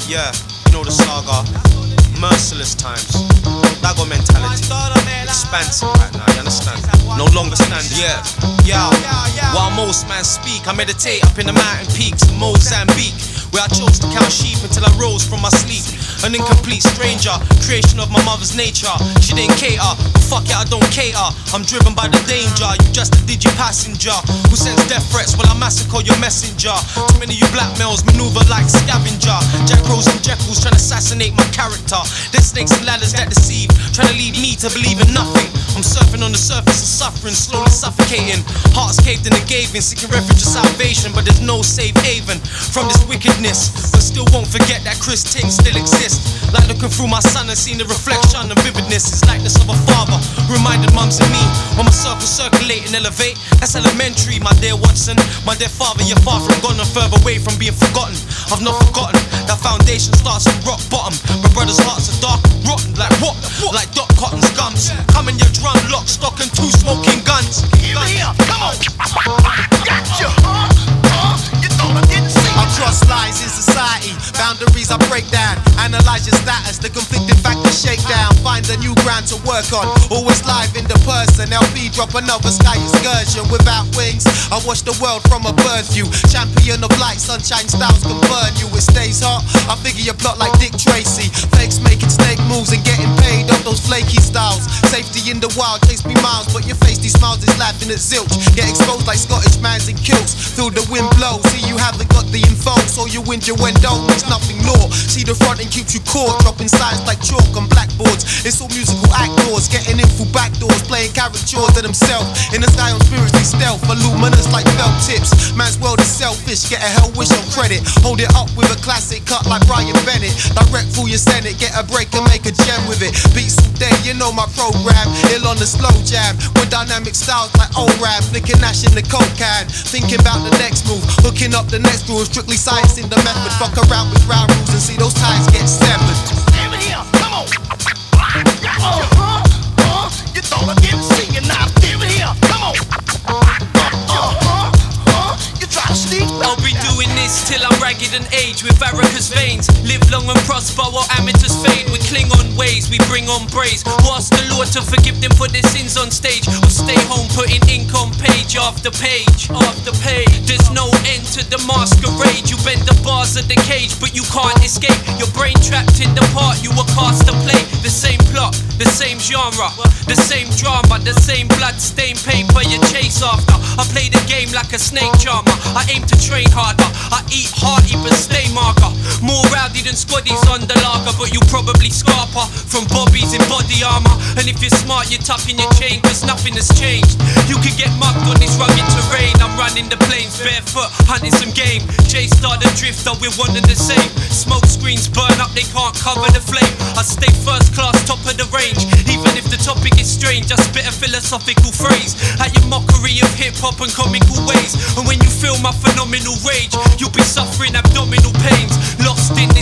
Yeah, you know the saga. Merciless times. Dago mentality. Expansive right now, you understand? No longer standing. Yeah. While most man speak, I meditate up in the mountain peaks of Mozambique, where I chose to count sheep until I rose from my sleep. An incomplete stranger, creation of my mother's nature. She didn't cater, but fuck it, I don't cater. I'm driven by the danger, you just a digi passenger who sends death threats while I massacre your messenger. Too many of you blackmails maneuver like scavenger. Jack Rose and Jekylls trying to assassinate my character. There's snakes and ladders that deceive, trying to lead me to believe in nothing. I'm surfing on the surface of suffering, slowly suffocating. Hearts caved in and gave in, seeking refuge of salvation, but there's no safe haven from this wickedness. But still won't forget that Chris Ting still exists. Like looking through my son and seeing the reflection and vividness. It's likeness of a father, reminded mums and me. When my circle circulate and elevate, that's elementary, my dear Watson. My dear father, you're far from gone and further away from being forgotten. I've not forgotten, that foundation starts from rock bottom. My brother's hearts are dark and rotten, like what? Like Doc Cotton's gums. Come in your drum, lock, stock and two smoking guns. Here, come on. Gotcha. You thought I didn't see. I cross lines in society, boundaries I break down. Analyze your status, the conflicting factors shake down. Find a new ground to work on, always live in the person. LP drop another sky excursion without wings. I watch the world from a bird view. Champion of light, sunshine styles can burn you. It stays hot, I figure you plot like Dick Tracy. Fakes making snake moves and getting paid off those flaky styles. Safety in the wild, chase me miles, but your face these smiles is laughing at zilch. Get exposed like Scottish mans in kilts. Feel the wind blow, see you haven't got the info, so you innuendo means nothing law. See the front and keeps you caught, dropping signs like chalk on blackboards. It's all musical actors, getting in through back doors, playing caricatures of themselves. In the sky on spiritually stealth, voluminous like felt tips. Man's world is selfish, get a hell wish on credit. Hold it up with a classic cut like Brian Bennett. Direct through your senate, get a break and make a gem with it. Beats all day, you know my program. Ill on the slow jam, with dynamic styles like O-Rap. Flicking Nash in the coke can, thinking about the next move, hooking up the next groove. Strictly science in the method. Fuck around with ground rules and see those ties get severed. Stand here, come on. You thought I didn't see you now. Stand here, come on. You try to sneak. I'll be doing this till I'm ragged and aged with varicose veins. Live long and prosper while amateurs fade. We cling on ways, we bring on praise. Who ask the Lord to forgive them for their sins on stage, or stay home putting ink on page after page after page. There's no end to the masquerade. You bend the bars of the cage, but you can't escape. Your brain trapped in the part you were cast to play. The same plot, the same genre, the same drama, the same blood-stained paper you chase after. I play the game like a snake charmer. I aim to train harder. I eat hearty but stay mager. More rowdy than squaddies on the lager, but you probably scarper from bobbies in body armor. And if you're smart, you're tucking your chain, cause nothing has changed. You could get mugged on this rugged terrain. I'm running the plains barefoot, hunting some game. J-Star the drifter, we're one and the same. Smoke screens burn up, they can't cover the flame. I stay first class, top of the range. Even if the topic is strange, I spit a philosophical phrase at your mockery of hip-hop and comical ways. And when you feel my phenomenal rage, you'll be suffering abdominal pains. Lost in